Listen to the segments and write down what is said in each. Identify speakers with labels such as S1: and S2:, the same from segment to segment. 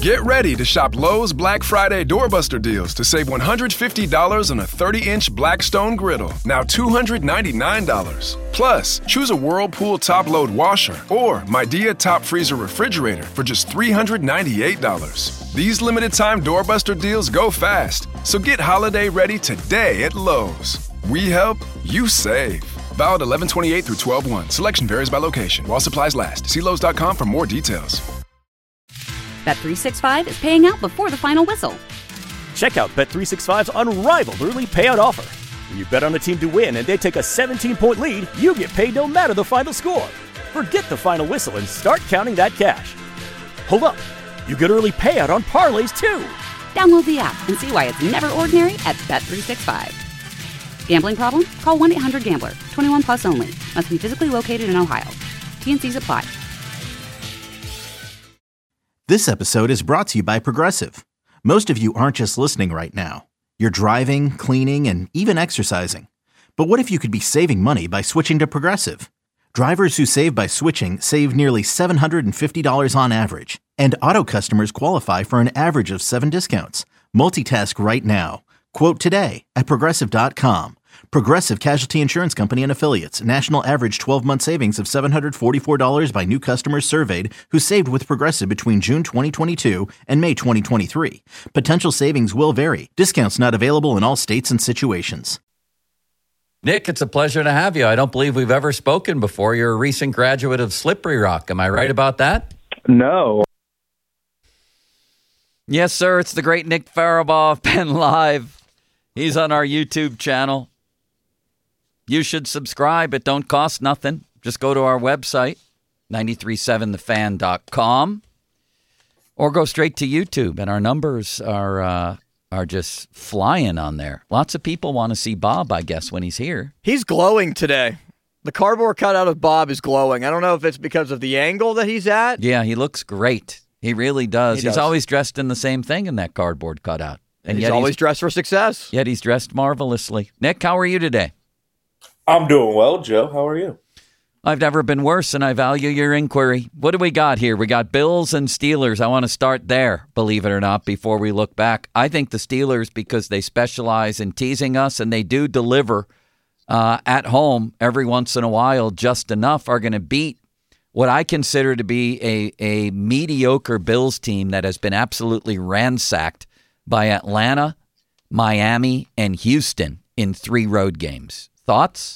S1: Get ready to shop Lowe's Black Friday Doorbuster deals to save $150 on a 30-inch Blackstone griddle, now $299. Plus, choose a Whirlpool top-load washer or Midea top freezer refrigerator for just $398. These limited-time Doorbuster deals go fast, so get holiday ready today at Lowe's. We help, you save. Valid 11/28 through 12/1. Selection varies by location. While supplies last. See Lowe's.com for more details.
S2: Bet365 is paying out before the final whistle.
S3: Check out Bet365's unrivaled early payout offer. When you bet on a team to win and they take a 17-point lead, you get paid no matter the final score. Forget the final whistle and start counting that cash. Hold up. You get early payout on parlays, too.
S2: Download the app and see why it's never ordinary at Bet365. Gambling problem? Call 1-800-GAMBLER. 21 plus only. Must be physically located in Ohio. T&Cs apply.
S4: This episode is brought to you by Progressive. Most of you aren't just listening right now. You're driving, cleaning, and even exercising. But what if you could be saving money by switching to Progressive? Drivers who save by switching save nearly $750 on average. And auto customers qualify for an average of 7 discounts. Multitask right now. Quote today at Progressive.com. Progressive Casualty Insurance Company and Affiliates. National average 12-month savings of $744 by new customers surveyed who saved with Progressive between June 2022 and May 2023. Potential savings will vary. Discounts not available in all states and situations.
S5: Nick, it's a pleasure to have you. I don't believe we've ever spoken before. You're a recent graduate of Slippery Rock. Am I right about that?
S6: No.
S5: Yes, sir. It's the great Nick Farabaugh of Penn Live. He's on our YouTube channel. You should subscribe. It don't cost nothing. Just go to our website, 937thefan.com, or go straight to YouTube. And our numbers are just flying on there. Lots of people want to see Bob, I guess, when he's here.
S7: He's glowing today. The cardboard cutout of Bob is glowing. I don't know if it's because of the angle that he's at.
S5: Yeah, he looks great. He really does. He's always dressed in the same thing in that cardboard cutout.
S7: And he's always dressed for success.
S5: Yet he's dressed marvelously. Nick, how are you today?
S6: I'm doing well, Joe. How are you?
S5: I've never been worse, and I value your inquiry. What do we got here? We got Bills and Steelers. I want to start there, believe it or not, before we look back. I think the Steelers, because they specialize in teasing us, and they do deliver at home every once in a while just enough, are going to beat what I consider to be a mediocre Bills team that has been absolutely ransacked by Atlanta, Miami, and Houston in 3 road games. Thoughts?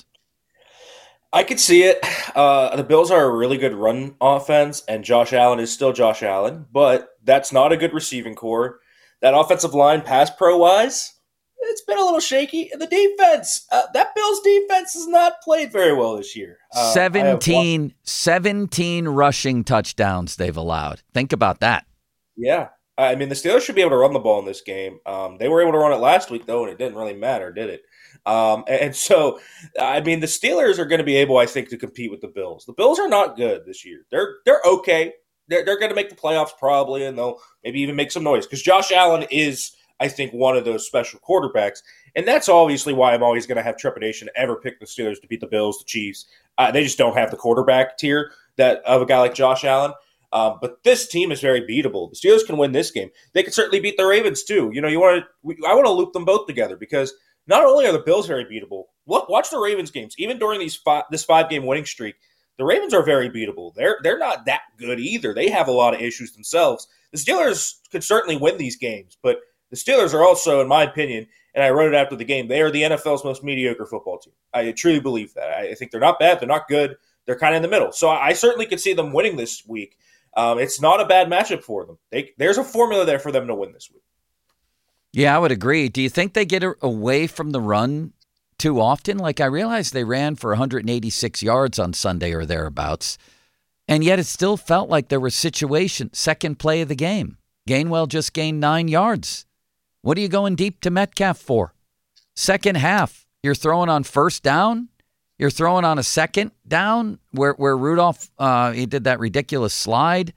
S6: I could see it. The Bills are a really good run offense, and Josh Allen is still Josh Allen, but that's not a good receiving core. That offensive line, pass pro-wise, it's been a little shaky. And the defense, that Bills defense has not played very well this year.
S5: 17 rushing touchdowns they've allowed. Think about that.
S6: Yeah. I mean, the Steelers should be able to run the ball in this game. They were able to run it last week, though, and it didn't really matter, did it? And so, I mean, the Steelers are going to be able, I think, to compete with the Bills. The Bills are not good this year. They're okay. They're going to make the playoffs probably, and they'll maybe even make some noise because Josh Allen is, I think, one of those special quarterbacks. And that's obviously why I'm always going to have trepidation to ever pick the Steelers to beat the Bills, the Chiefs. They just don't have the quarterback tier of a guy like Josh Allen. But this team is very beatable. The Steelers can win this game. They can certainly beat the Ravens too. You know, I want to loop them both together because not only are the Bills very beatable, watch the Ravens games. Even during this 5-game winning streak, the Ravens are very beatable. They're not that good either. They have a lot of issues themselves. The Steelers could certainly win these games, but the Steelers are also, in my opinion, and I wrote it after the game, they are the NFL's most mediocre football team. I truly believe that. I think they're not bad. They're not good. They're kind of in the middle. So I certainly could see them winning this week. It's not a bad matchup for them. There's a formula there for them to win this week.
S5: Yeah, I would agree. Do you think they get away from the run too often? Like, I realized they ran for 186 yards on Sunday or thereabouts, and yet it still felt like there were situations. Second play of the game, Gainwell just gained 9 yards. What are you going deep to Metcalf for? Second half, you're throwing on first down. You're throwing on a second down where Rudolph, he did that ridiculous slide.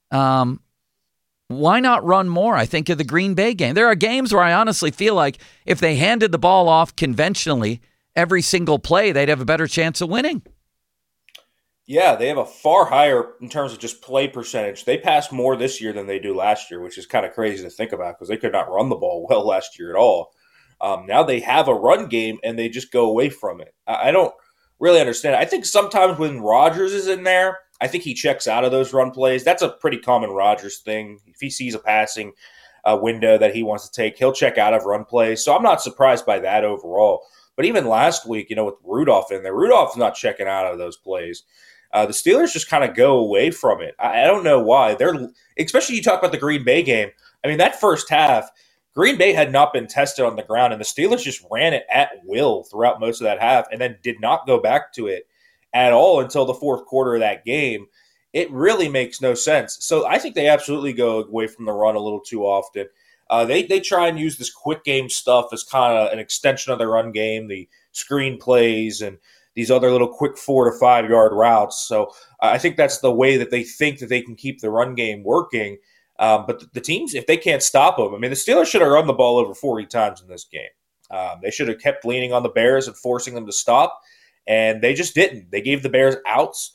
S5: Why not run more? I think of the Green Bay game. There are games where I honestly feel like if they handed the ball off conventionally every single play, they'd have a better chance of winning.
S6: Yeah, they have a far higher in terms of just play percentage. They passed more this year than they do last year, which is kind of crazy to think about because they could not run the ball well last year at all. Now they have a run game and they just go away from it. I don't really understand. I think sometimes when Rodgers is in there, I think he checks out of those run plays. That's a pretty common Rodgers thing. If he sees a passing window that he wants to take, he'll check out of run plays. So I'm not surprised by that overall. But even last week, with Rudolph in there, Rudolph's not checking out of those plays. The Steelers just kind of go away from it. I don't know why. Especially you talk about the Green Bay game. I mean, that first half, Green Bay had not been tested on the ground, and the Steelers just ran it at will throughout most of that half and then did not go back to it at all until the fourth quarter of that game. It really makes no sense. So I think they absolutely go away from the run a little too often. They try and use this quick game stuff as kind of an extension of their run game, the screen plays and these other little quick 4 to 5 yard routes. So I think that's the way that they think that they can keep the run game working. But the teams, if they can't stop them, I mean, the Steelers should have run the ball over 40 times in this game. They should have kept leaning on the Bears and forcing them to stop, and they just didn't. They gave the Bears outs.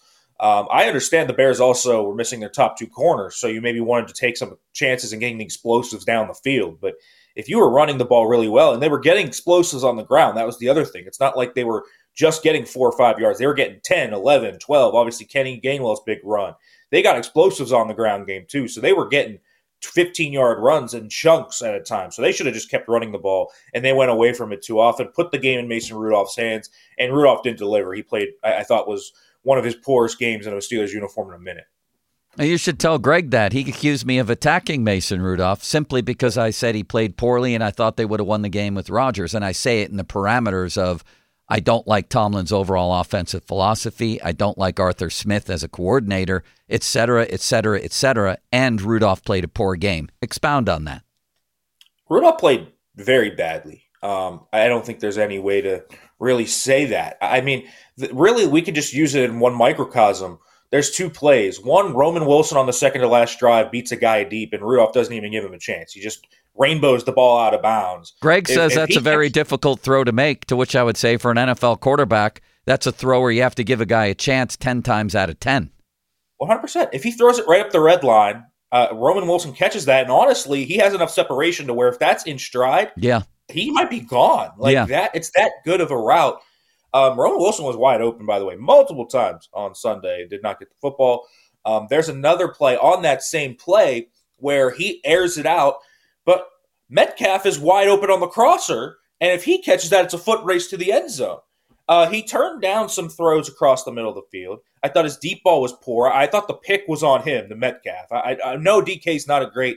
S6: I understand the Bears also were missing their top 2 corners, so you maybe wanted to take some chances in getting the explosives down the field. But if you were running the ball really well, and they were getting explosives on the ground, that was the other thing. It's not like they were just getting 4 or 5 yards. They were getting 10, 11, 12. Obviously, Kenny Gainwell's big run. They got explosives on the ground game, too. So they were getting 15-yard runs in chunks at a time. So they should have just kept running the ball, and they went away from it too often, put the game in Mason Rudolph's hands, and Rudolph didn't deliver. He played, I thought, was one of his poorest games in a Steelers uniform in a minute.
S5: You should tell Greg that. He accused me of attacking Mason Rudolph simply because I said he played poorly and I thought they would have won the game with Rodgers. And I say it in the parameters of I don't like Tomlin's overall offensive philosophy. I don't like Arthur Smith as a coordinator, et cetera, et cetera, et cetera. And Rudolph played a poor game. Expound on that.
S6: Rudolph played very badly. I don't think there's any way to really say that. I mean, really, we could just use it in one microcosm. There's 2 plays. One, Roman Wilson on the second to last drive beats a guy deep, and Rudolph doesn't even give him a chance. He just rainbows the ball out of bounds.
S5: Greg says that's a very difficult throw to make, to which I would say for an NFL quarterback, that's a throw where you have to give a guy a chance 10 times out of 10.
S6: 100%. If he throws it right up the red line, Roman Wilson catches that, and honestly, he has enough separation to where if that's in stride, he might be gone. That. It's that good of a route. Roman Wilson was wide open, by the way, multiple times on Sunday. Did not get the football. There's another play on that same play where he airs it out, but Metcalf is wide open on the crosser, and if he catches that, it's a foot race to the end zone. He turned down some throws across the middle of the field. I thought his deep ball was poor. I thought the pick was on him, the Metcalf. I know DK's not a great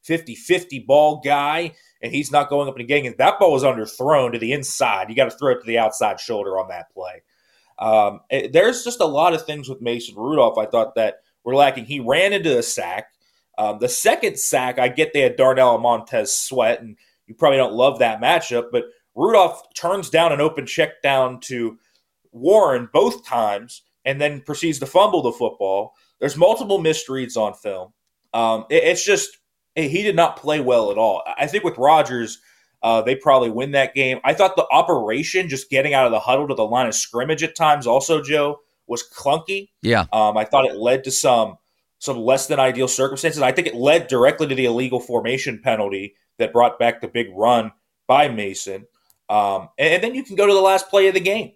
S6: 50-50 ball guy, and he's not going up and getting it. That ball was underthrown to the inside. You got to throw it to the outside shoulder on that play. There's just a lot of things with Mason Rudolph I thought that were lacking. He ran into a sack. The second sack, I get they had Darnell and Montez Sweat, and you probably don't love that matchup, but Rudolph turns down an open check down to Warren both times and then proceeds to fumble the football. There's multiple misreads on film. It's just he did not play well at all. I think with Rodgers, they probably win that game. I thought the operation, just getting out of the huddle to the line of scrimmage at times also, Joe, was clunky.
S5: Yeah.
S6: I thought it led to some less than ideal circumstances. I think it led directly to the illegal formation penalty that brought back the big run by Mason. And then you can go to the last play of the game.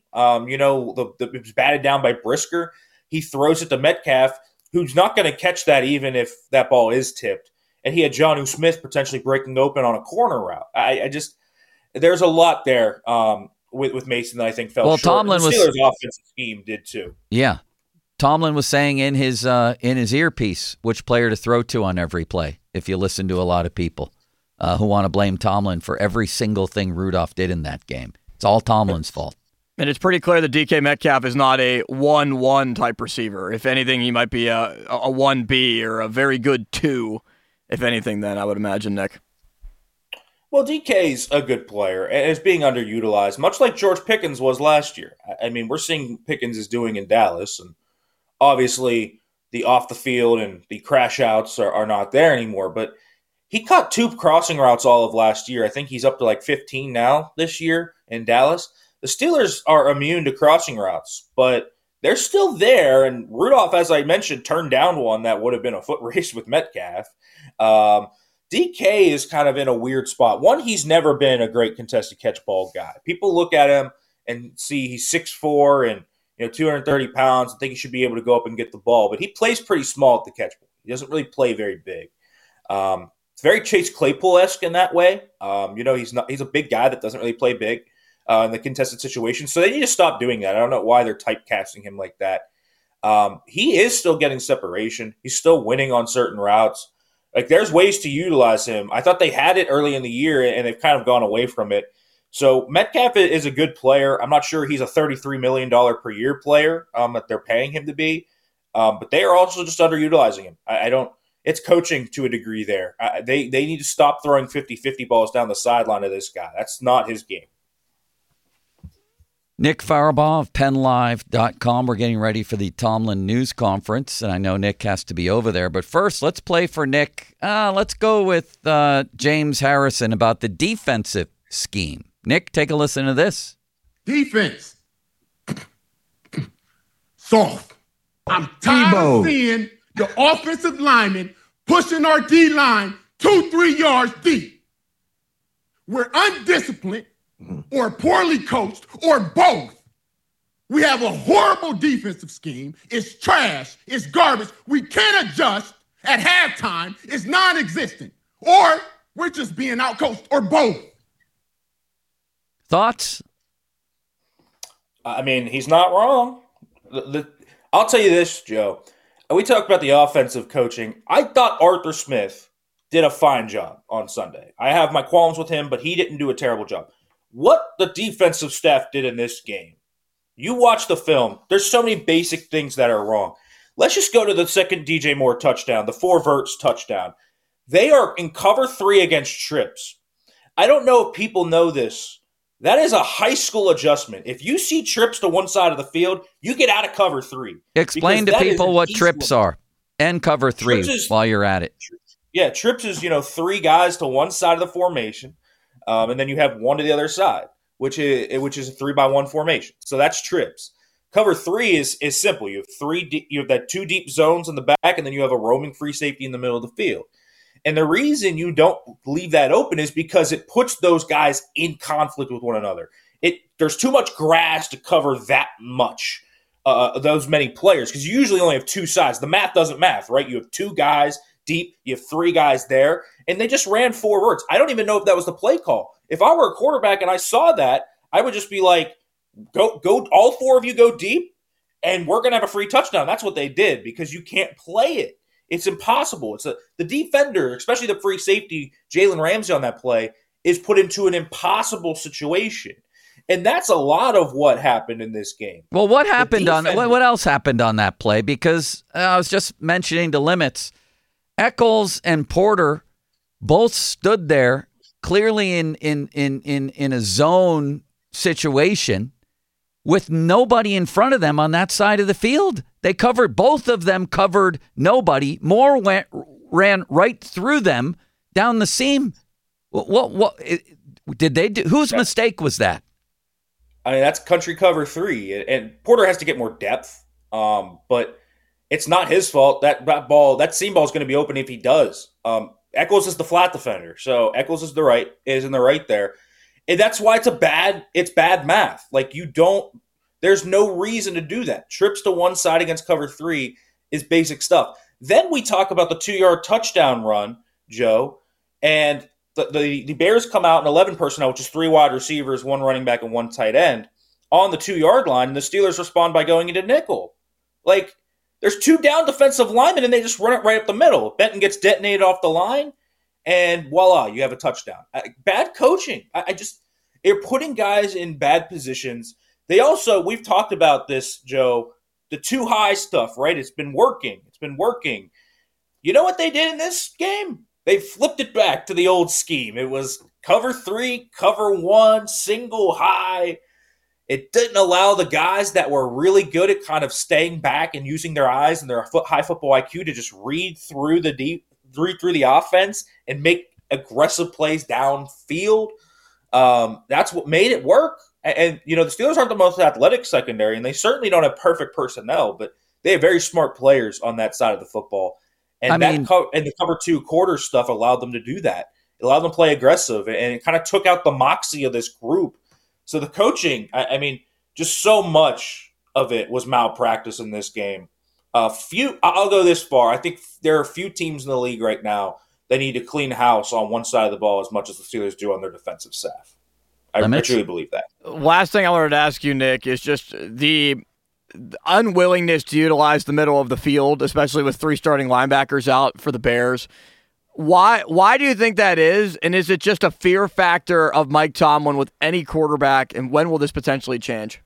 S6: It was batted down by Brisker. He throws it to Metcalf, who's not going to catch that even if that ball is tipped. And he had Jonnu Smith potentially breaking open on a corner route. There's a lot there with Mason that I think fell short.
S5: Tomlin
S6: the Steelers' offensive scheme did too.
S5: Yeah. Tomlin was saying in his earpiece which player to throw to on every play, if you listen to a lot of people who want to blame Tomlin for every single thing Rudolph did in that game. It's all Tomlin's fault.
S7: And it's pretty clear that DK Metcalf is not a 1-1 type receiver. If anything, he might be a 1B or a very good 2. If anything, then I would imagine, Nick.
S6: Well, DK's a good player and is being underutilized, much like George Pickens was last year. I mean, we're seeing Pickens is doing in Dallas, and obviously the off the field and the crash outs are not there anymore. But he caught 2 crossing routes all of last year. I think he's up to like 15 now this year in Dallas. The Steelers are immune to crossing routes, but they're still there. And Rudolph, as I mentioned, turned down one that would have been a foot race with Metcalf. DK is kind of in a weird spot. One, he's never been a great contested catch ball guy. People look at him and see he's 6'4" and 230 pounds and think he should be able to go up and get the ball. But he plays pretty small at the catch ball. He doesn't really play very big. It's very Chase Claypool-esque in that way. He's a big guy that doesn't really play big in the contested situation. So they need to stop doing that. I don't know why they're typecasting him like that. He is still getting separation. He's still winning on certain routes. Like, there's ways to utilize him. I thought they had it early in the year, and they've kind of gone away from it. So Metcalf is a good player. I'm not sure he's a $33 million per year player that they're paying him to be. But they are also just underutilizing him. It's coaching to a degree there. They need to stop throwing 50-50 balls down the sideline of this guy. That's not his game.
S5: Nick Farabaugh of PennLive.com. We're getting ready for the Tomlin news conference, and I know Nick has to be over there. But first, let's play for Nick. Let's go with James Harrison about the defensive scheme. Nick, take a listen to this.
S8: Defense. Soft. I'm tired of seeing the offensive linemen pushing our D-line 2-3 yards deep. We're undisciplined or poorly coached or both. We have a horrible defensive scheme. It's trash. It's garbage. We can't adjust at halftime. It's non-existent. Or we're just being outcoached or both.
S5: Thoughts?
S6: I mean, he's not wrong. I'll tell you this, Joe. We talked about the offensive coaching. I thought Arthur Smith did a fine job on Sunday. I have my qualms with him, but he didn't do a terrible job. What the defensive staff did in this game, you watch the film, there's so many basic things that are wrong. Let's just go to the second DJ Moore touchdown, the 4 verts touchdown. They are in cover 3 against trips. I don't know if people know this. That is a high school adjustment. If you see trips to one side of the field, you get out of cover 3.
S5: Explain to people what trips are and cover 3 while you're at it.
S6: Yeah, trips is, 3 guys to one side of the formation, and then you have one to the other side, which is a 3-by-1 formation. So that's trips. Cover 3 is simple. You have that 2 deep zones in the back, and then you have a roaming free safety in the middle of the field. And the reason you don't leave that open is because it puts those guys in conflict with one another. There's too much grass to cover that much, those many players, because you usually only have 2 sides. The math doesn't math, right? You have 2 guys deep, you have 3 guys there, and they just ran 4 verts. I don't even know if that was the play call. If I were a quarterback and I saw that, I would just be like, go, all 4 of you go deep, and we're going to have a free touchdown. That's what they did, because you can't play it. It's impossible. The defender, especially the free safety, Jalen Ramsey on that play, is put into an impossible situation. And that's a lot of what happened in this game.
S5: Well, what else happened on that play? Because I was just mentioning the limits. Eccles and Porter both stood there clearly in a zone situation with nobody in front of them on that side of the field. Both of them covered nobody. Moore ran right through them down the seam. What did they do? Whose mistake was that?
S6: I mean, that's country cover 3, and Porter has to get more depth. But it's not his fault. That seam ball is going to be open if he does. Eccles is the flat defender, so Eccles is in the right there, and that's why it's bad math. Like, there's no reason to do that. Trips to one side against cover 3 is basic stuff. Then we talk about the 2-yard touchdown run, Joe, and the Bears come out in 11 personnel, which is 3 wide receivers, 1 running back, and 1 tight end on the 2-yard line, and the Steelers respond by going into nickel. Like, there's 2 down defensive linemen, and they just run it right up the middle. Benton gets detonated off the line, and voila, you have a touchdown. Bad coaching. They're putting guys in bad positions. They also, we've talked about this, Joe, the too high stuff, right? It's been working. You know what they did in this game? They flipped it back to the old scheme. It was cover 3, cover 1, single high. It didn't allow the guys that were really good at kind of staying back and using their eyes and their high football IQ to just read through the offense and make aggressive plays downfield. That's what made it work. And the Steelers aren't the most athletic secondary, and they certainly don't have perfect personnel, but they have very smart players on that side of the football. And the cover 2 quarter stuff allowed them to do that. It allowed them to play aggressive, and it kind of took out the moxie of this group. So the coaching, just so much of it was malpractice in this game. I'll go this far. I think there are a few teams in the league right now that need to clean house on one side of the ball as much as the Steelers do on their defensive staff. I truly believe that.
S7: Last thing I wanted to ask you, Nick, is just the unwillingness to utilize the middle of the field, especially with 3 starting linebackers out for the Bears. Why do you think that is? And is it just a fear factor of Mike Tomlin with any quarterback? And when will this potentially change?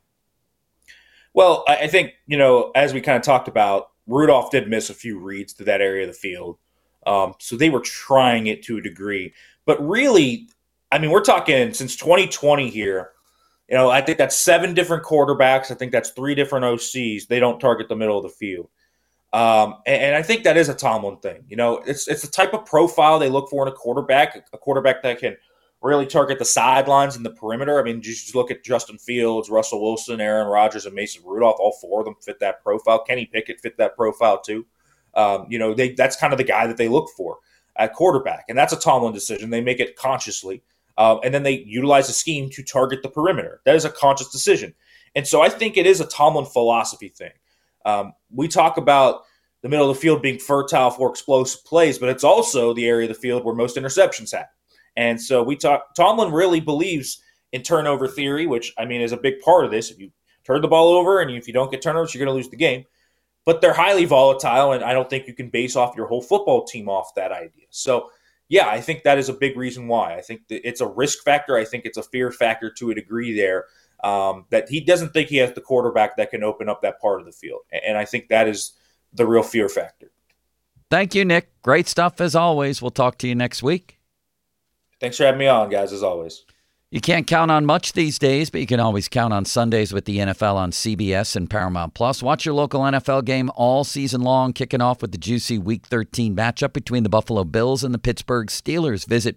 S6: Well, I think, as we kind of talked about, Rudolph did miss a few reads to that area of the field. So they were trying it to a degree. But really, we're talking since 2020 here. I think that's 7 different quarterbacks. I think that's 3 different OCs. They don't target the middle of the field. And I think that is a Tomlin thing. It's the type of profile they look for in a quarterback that can really target the sidelines and the perimeter. Just look at Justin Fields, Russell Wilson, Aaron Rodgers, and Mason Rudolph. All 4 of them fit that profile. Kenny Pickett fit that profile too. That's kind of the guy that they look for at quarterback. And that's a Tomlin decision. They make it consciously. And then they utilize a scheme to target the perimeter. That is a conscious decision. And so I think it is a Tomlin philosophy thing. We talk about the middle of the field being fertile for explosive plays, but it's also the area of the field where most interceptions happen. And so Tomlin really believes in turnover theory, which, is a big part of this. If you turn the ball over and if you don't get turnovers, you're going to lose the game. But they're highly volatile, and I don't think you can base off your whole football team off that idea. So, yeah, I think that is a big reason why. I think that it's a risk factor. I think it's a fear factor to a degree there, that he doesn't think he has the quarterback that can open up that part of the field. And I think that is the real fear factor.
S5: Thank you, Nick. Great stuff as always. We'll talk to you next week.
S6: Thanks for having me on, guys, as always.
S5: You can't count on much these days, but you can always count on Sundays with the NFL on CBS and Paramount+. Watch your local NFL game all season long, kicking off with the juicy Week 13 matchup between the Buffalo Bills and the Pittsburgh Steelers. Visit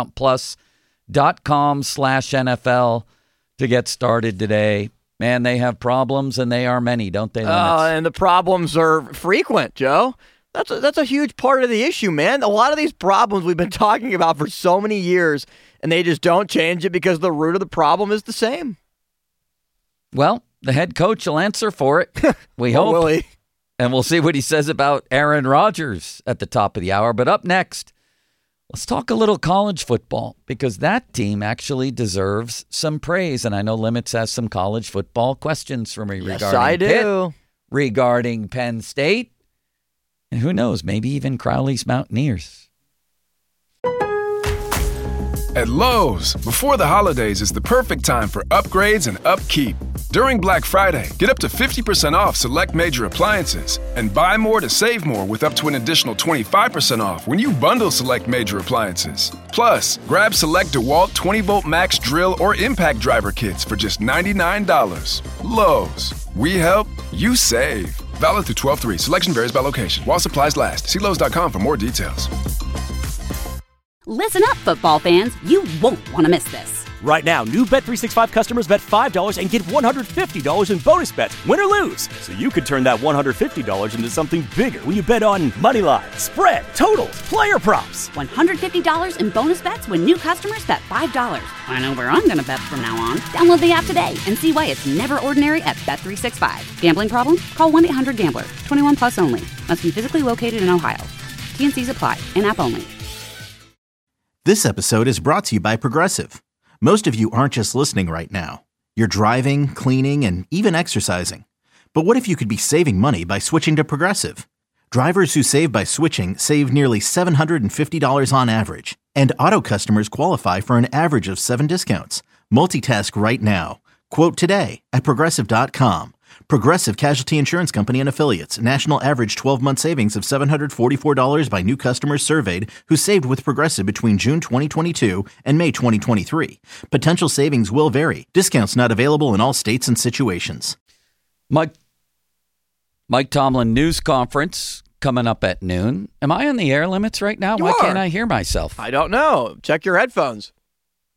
S5: ParamountPlus.com/NFL to get started today. Man, they have problems, and they are many, don't they, Limits?
S7: And the problems are frequent, Joe. That's a huge part of the issue, man. A lot of these problems we've been talking about for so many years, and they just don't change it because the root of the problem is the same.
S5: Well, the head coach will answer for it. We hope.
S7: Will he?
S5: And we'll see what he says about Aaron Rodgers at the top of the hour. But up next, let's talk a little college football, because that team actually deserves some praise. And I know Limits has some college football questions for me regarding Pitt, regarding Penn State, and who knows, maybe even Crowley's Mountaineers.
S1: At Lowe's, before the holidays is the perfect time for upgrades and upkeep. During Black Friday, get up to 50% off select major appliances and buy more to save more with up to an additional 25% off when you bundle select major appliances. Plus, grab select DeWalt 20-volt max drill or impact driver kits for just $99. Lowe's, we help, you save. Valid through 12/3. Selection varies by location. While supplies last. See Lowe's.com for more details.
S2: Listen up, football fans. You won't want to miss this.
S3: Right now, new Bet365 customers bet $5 and get $150 in bonus bets, win or lose. So you could turn that $150 into something bigger when you bet on moneyline, spread, totals, player props.
S2: $150 in bonus bets when new customers bet $5. I know where I'm going to bet from now on. Download the app today and see why it's never ordinary at Bet365. Gambling problem? Call 1-800-GAMBLER. 21 plus only. Must be physically located in Ohio. T&Cs apply. In-app only.
S4: This episode is brought to you by Progressive. Most of you aren't just listening right now. You're driving, cleaning, and even exercising. But what if you could be saving money by switching to Progressive? Drivers who save by switching save nearly $750 on average. And auto customers qualify for an average of 7 discounts. Multitask right now. Quote today at Progressive.com. Progressive Casualty Insurance Company and Affiliates. National average 12-month savings of $744 by new customers surveyed who saved with Progressive between June 2022 and May 2023. Potential savings will vary. Discounts not available in all states and situations.
S5: Mike Tomlin news conference coming up at noon. Am I on the air, Limits, right now? Why can't I hear myself?
S7: I don't know. Check your headphones.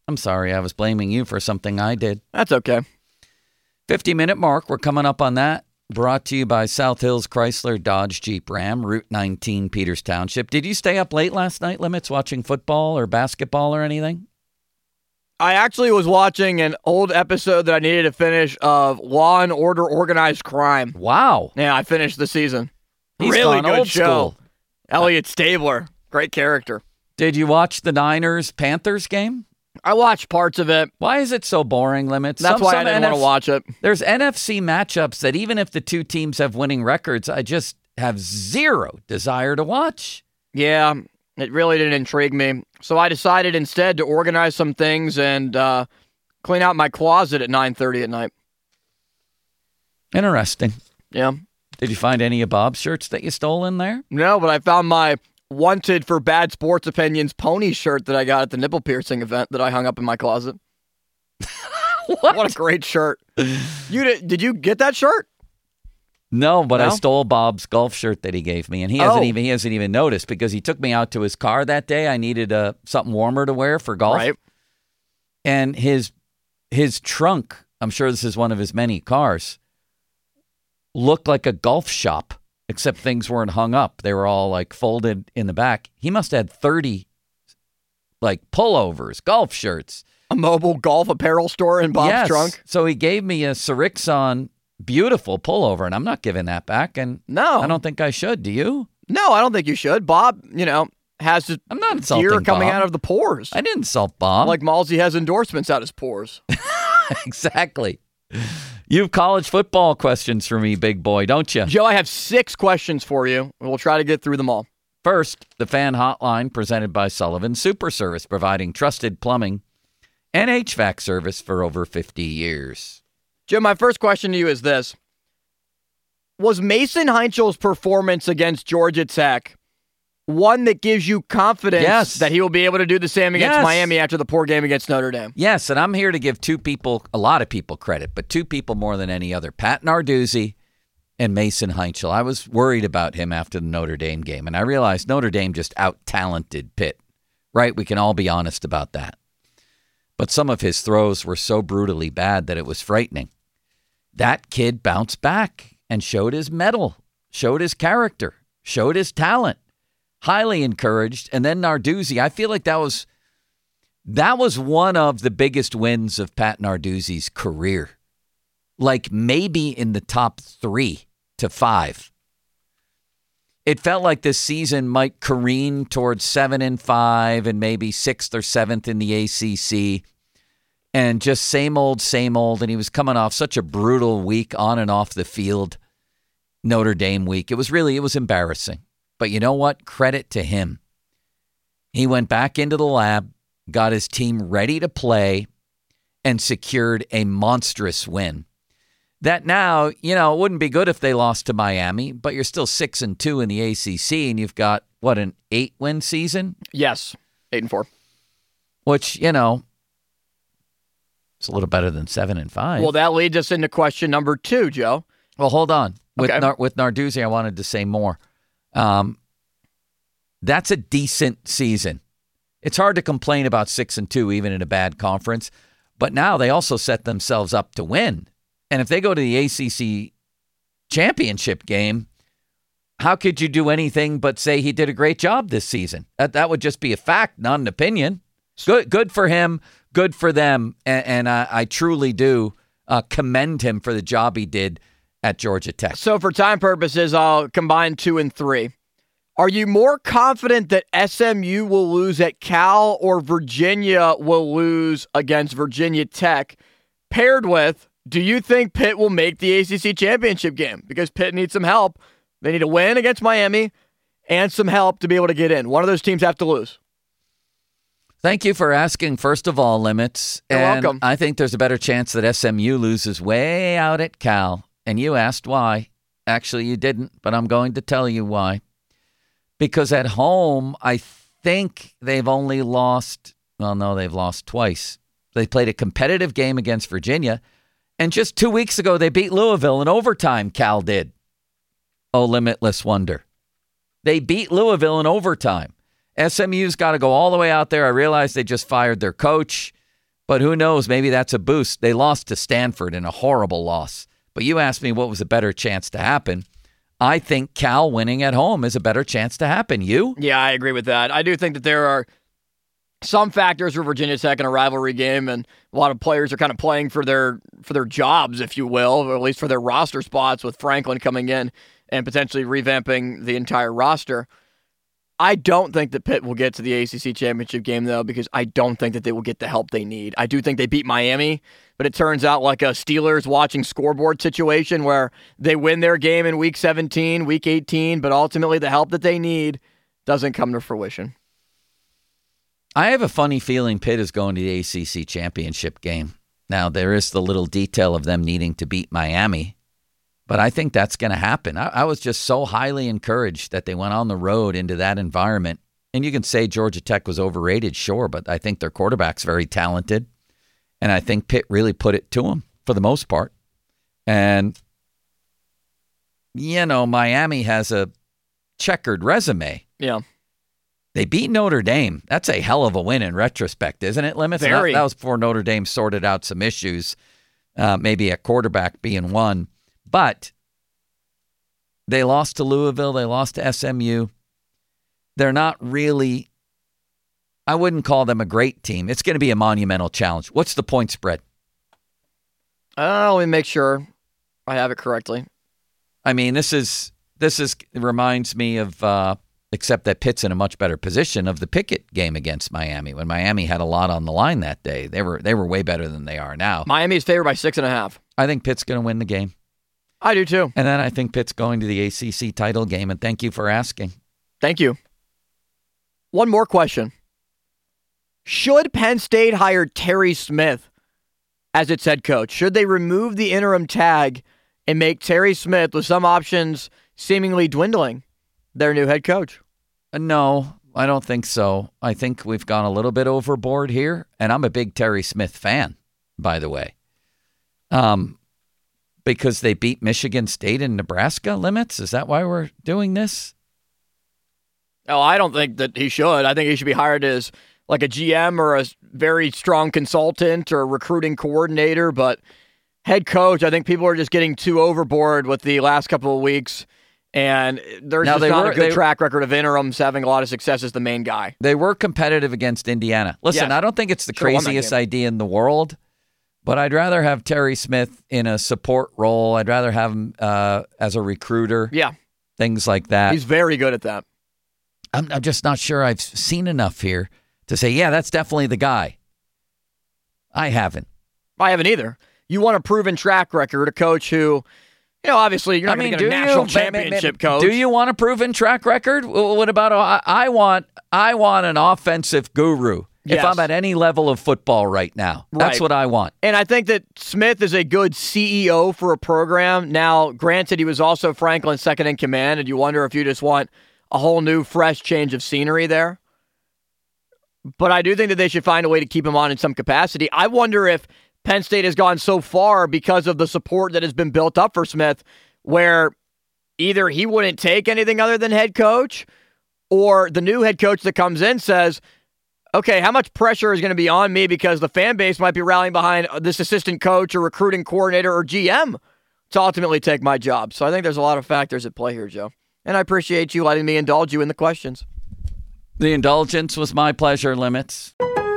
S5: I'm sorry, I was blaming you for something I did.
S7: That's okay.
S5: 50-minute mark, we're coming up on that. Brought to you by South Hills Chrysler Dodge Jeep Ram, Route 19, Peters Township. Did you stay up late last night, Limits, watching football or basketball or anything?
S7: I actually was watching an old episode that I needed to finish of Law and Order Organized Crime.
S5: Wow.
S7: Yeah, I finished the season.
S5: He's
S7: really
S5: gone
S7: good
S5: old
S7: show.
S5: school.
S7: Elliot Stabler, great character.
S5: Did you watch the Niners-Panthers game?
S7: I watched parts of it.
S5: Why is it so boring, Limits?
S7: That's why I didn't want to watch it.
S5: There's NFC matchups that even if the two teams have winning records, I just have zero desire to watch.
S7: Yeah, it really didn't intrigue me. So I decided instead to organize some things and clean out my closet at 9:30 at night.
S5: Interesting.
S7: Yeah.
S5: Did you find any of Bob's shirts that you stole in there?
S7: No, but I found my Wanted for Bad Sports Opinions pony shirt that I got at the nipple piercing event that I hung up in my closet. What a great shirt. Did you get that shirt?
S5: No, but I stole Bob's golf shirt that he gave me, and he hasn't even noticed because he took me out to his car that day. I needed something warmer to wear for golf.
S7: Right.
S5: And his trunk, I'm sure this is one of his many cars, looked like a golf shop. Except things weren't hung up. They were all like folded in the back. He must have had 30 like pullovers, golf shirts.
S7: A mobile golf apparel store in Bob's trunk?
S5: So he gave me a Srixon beautiful pullover, and I'm not giving that back. And
S7: no,
S5: I don't think I should. Do you?
S7: No, I don't think you should. Bob, has his
S5: I'm not insulting
S7: gear coming
S5: Bob.
S7: out of the pores.
S5: I didn't insult Bob.
S7: Like Malsey has endorsements out his pores.
S5: Exactly. You have college football questions for me, big boy, don't you?
S7: Joe, I have 6 questions for you. We'll try to get through them all.
S5: First, the fan hotline presented by Sullivan Super Service, providing trusted plumbing and HVAC service for over 50 years.
S7: Joe, my first question to you is this. Was Mason Heinchel's performance against Georgia Tech one that gives you confidence that he will be able to do the same against Miami after the poor game against Notre Dame?
S5: Yes, and I'm here to give a lot of people credit, but 2 people more than any other, Pat Narduzzi and Mason Heinchl. I was worried about him after the Notre Dame game, and I realized Notre Dame just out-talented Pitt, right? We can all be honest about that. But some of his throws were so brutally bad that it was frightening. That kid bounced back and showed his mettle, showed his character, showed his talent. Highly encouraged. And then Narduzzi, I feel like that was one of the biggest wins of Pat Narduzzi's career. Like maybe in the top 3 to 5. It felt like this season might careen towards 7-5 and maybe 6th or 7th in the ACC. And just same old. And he was coming off such a brutal week on and off the field. Notre Dame week. It was embarrassing. But you know what? Credit to him. He went back into the lab, got his team ready to play, and secured a monstrous win. That now, it wouldn't be good if they lost to Miami, but you're still 6-2 in the ACC, and you've got, an 8-win season?
S7: Yes, 8-4.
S5: Which, it's a little better than 7-5.
S7: Well, that leads us into question number 2, Joe.
S5: Well, hold on. With
S7: Okay.
S5: with Narduzzi, I wanted to say more. That's a decent season. It's hard to complain about 6-2 even in a bad conference, but now they also set themselves up to win. And if they go to the ACC championship game, how could you do anything but say he did a great job this season? That would just be a fact, not an opinion. Good for him, good for them, and I truly do commend him for the job he did at Georgia Tech.
S7: So for time purposes, I'll combine 2 and 3. Are you more confident that SMU will lose at Cal or Virginia will lose against Virginia Tech? Paired with, do you think Pitt will make the ACC championship game? Because Pitt needs some help. They need a win against Miami and some help to be able to get in. One of those teams have to lose.
S5: Thank you for asking, first of all, Limits.
S7: You're welcome.
S5: I think there's a better chance that SMU loses way out at Cal. And you asked why. Actually, you didn't, but I'm going to tell you why. Because at home, I think they've only lost, they've lost twice. They played a competitive game against Virginia, and just 2 weeks ago, they beat Louisville in overtime, Cal did. Oh, limitless wonder. They beat Louisville in overtime. SMU's got to go all the way out there. I realize they just fired their coach. But who knows? Maybe that's a boost. They lost to Stanford in a horrible loss. But you asked me what was a better chance to happen. I think Cal winning at home is a better chance to happen. You?
S7: Yeah, I agree with that. I do think that there are some factors for Virginia Tech in a rivalry game, and a lot of players are kind of playing for their jobs, if you will, or at least for their roster spots, with Franklin coming in and potentially revamping the entire roster. I don't think that Pitt will get to the ACC championship game, though, because I don't think that they will get the help they need. I do think they beat Miami, but it turns out like a Steelers watching scoreboard situation where they win their game in Week 17, Week 18, but ultimately the help that they need doesn't come to fruition.
S5: I have a funny feeling Pitt is going to the ACC championship game. Now, there is the little detail of them needing to beat Miami, but I think that's going to happen. I was just so highly encouraged that they went on the road into that environment. And you can say Georgia Tech was overrated, sure, but I think their quarterback's very talented. And I think Pitt really put it to them for the most part. And, Miami has a checkered resume.
S7: Yeah.
S5: They beat Notre Dame. That's a hell of a win in retrospect, isn't it, Limits?
S7: Very.
S5: That was before Notre Dame sorted out some issues, maybe at quarterback being one. But they lost to Louisville. They lost to SMU. They're not really, I wouldn't call them a great team. It's going to be a monumental challenge. What's the point spread?
S7: Let me make sure I have it correctly.
S5: I mean, this reminds me of, except that Pitt's in a much better position, of the Pickett game against Miami when Miami had a lot on the line that day. They were way better than they are now.
S7: Miami is favored by 6.5.
S5: I think Pitt's going to win the game.
S7: I do too.
S5: And then I think Pitt's going to the ACC title game, and thank you for asking.
S7: Thank you. One more question. Should Penn State hire Terry Smith as its head coach? Should they remove the interim tag and make Terry Smith, with some options seemingly dwindling, their new head coach?
S5: No, I don't think so. I think we've gone a little bit overboard here, and I'm a big Terry Smith fan, by the way. Because they beat Michigan State and Nebraska, Limits? Is that why we're doing this?
S7: Oh, I don't think that he should. I think he should be hired as like a GM or a very strong consultant or a recruiting coordinator. But head coach, I think people are just getting too overboard with the last couple of weeks. And there's just not a good track record of interims having a lot of success as the main guy.
S5: They were competitive against Indiana. Listen, I don't think it's the craziest idea in the world. But I'd rather have Terry Smith in a support role. I'd rather have him as a recruiter.
S7: Yeah.
S5: Things like that.
S7: He's very good at that.
S5: I'm just not sure I've seen enough here to say, yeah, that's definitely the guy. I haven't.
S7: I haven't either. You want a proven track record, a coach who, obviously you're not going to get a national championship coach.
S5: Do you want a proven track record? What about, I want an offensive guru. If I'm at any level of football right now, that's what I want.
S7: And I think that Smith is a good CEO for a program. Now, granted, he was also Franklin's second in command, and you wonder if you just want a whole new, fresh change of scenery there. But I do think that they should find a way to keep him on in some capacity. I wonder if Penn State has gone so far because of the support that has been built up for Smith, where either he wouldn't take anything other than head coach, or the new head coach that comes in says, okay, how much pressure is going to be on me because the fan base might be rallying behind this assistant coach or recruiting coordinator or GM to ultimately take my job. So I think there's a lot of factors at play here, Joe. And I appreciate you letting me indulge you in the questions.
S5: The indulgence was my pleasure, Limits.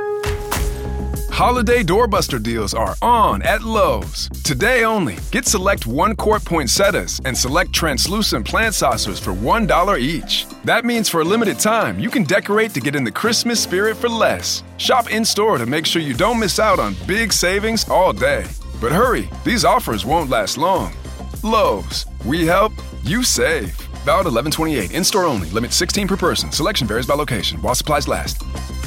S1: Holiday doorbuster deals are on at Lowe's. Today only, get select 1-quart poinsettias and select translucent plant saucers for $1 each. That means for a limited time, you can decorate to get in the Christmas spirit for less. Shop in-store to make sure you don't miss out on big savings all day. But hurry, these offers won't last long. Lowe's, we help, you save. Valid 11/28, in-store only, limit 16 per person. Selection varies by location while supplies last.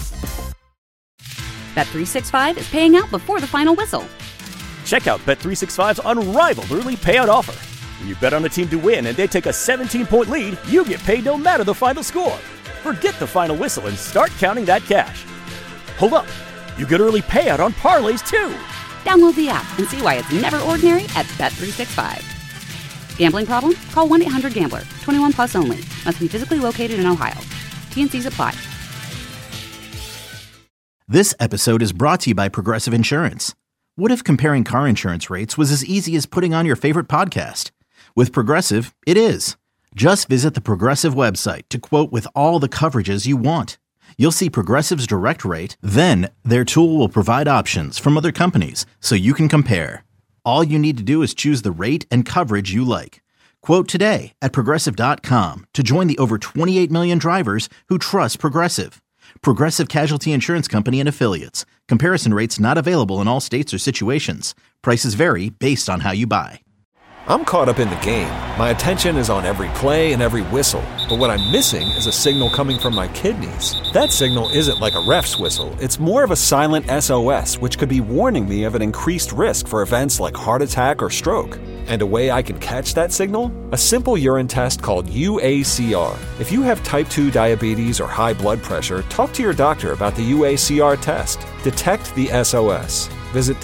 S2: Bet365 is paying out before the final whistle.
S3: Check out Bet365's unrivaled early payout offer. When you bet on a team to win and they take a 17-point lead, you get paid no matter the final score. Forget the final whistle and start counting that cash. Hold up. You get early payout on parlays, too.
S2: Download the app and see why it's never ordinary at Bet365. Gambling problem? Call 1-800-GAMBLER. 21 plus only. Must be physically located in Ohio. T&Cs apply.
S4: This episode is brought to you by Progressive Insurance. What if comparing car insurance rates was as easy as putting on your favorite podcast? With Progressive, it is. Just visit the Progressive website to quote with all the coverages you want. You'll see Progressive's direct rate, then their tool will provide options from other companies so you can compare. All you need to do is choose the rate and coverage you like. Quote today at Progressive.com to join the over 28 million drivers who trust Progressive. Progressive Casualty Insurance Company and Affiliates. Comparison rates not available in all states or situations. Prices vary based on how you buy.
S9: I'm caught up in the game. My attention is on every play and every whistle. But what I'm missing is a signal coming from my kidneys. That signal isn't like a ref's whistle. It's more of a silent SOS, which could be warning me of an increased risk for events like heart attack or stroke. And a way I can catch that signal? A simple urine test called UACR. If you have type 2 diabetes or high blood pressure, talk to your doctor about the UACR test. Detect the SOS. Visit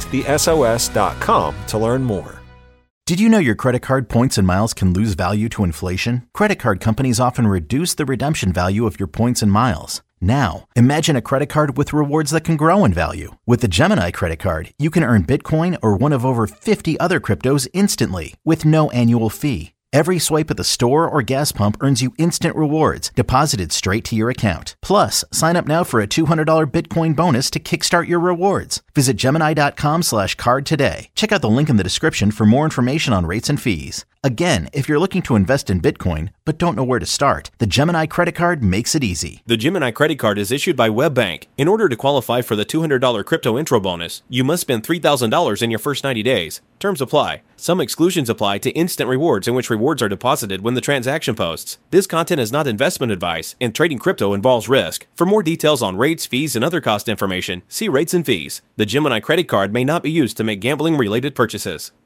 S9: detectthesos.com to learn more.
S4: Did you know your credit card points and miles can lose value to inflation? Credit card companies often reduce the redemption value of your points and miles. Now, imagine a credit card with rewards that can grow in value. With the Gemini credit card, you can earn Bitcoin or one of over 50 other cryptos instantly with no annual fee. Every swipe at the store or gas pump earns you instant rewards deposited straight to your account. Plus, sign up now for a $200 Bitcoin bonus to kickstart your rewards. Visit Gemini.com/card today. Check out the link in the description for more information on rates and fees. Again, if you're looking to invest in Bitcoin but don't know where to start, the Gemini credit card makes it easy.
S10: The Gemini credit card is issued by WebBank. In order to qualify for the $200 crypto intro bonus, you must spend $3,000 in your first 90 days. Terms apply. Some exclusions apply to instant rewards, in which rewards are deposited when the transaction posts. This content is not investment advice, and trading crypto involves risk. For more details on rates, fees, and other cost information, see rates and fees. The Gemini credit card may not be used to make gambling-related purchases.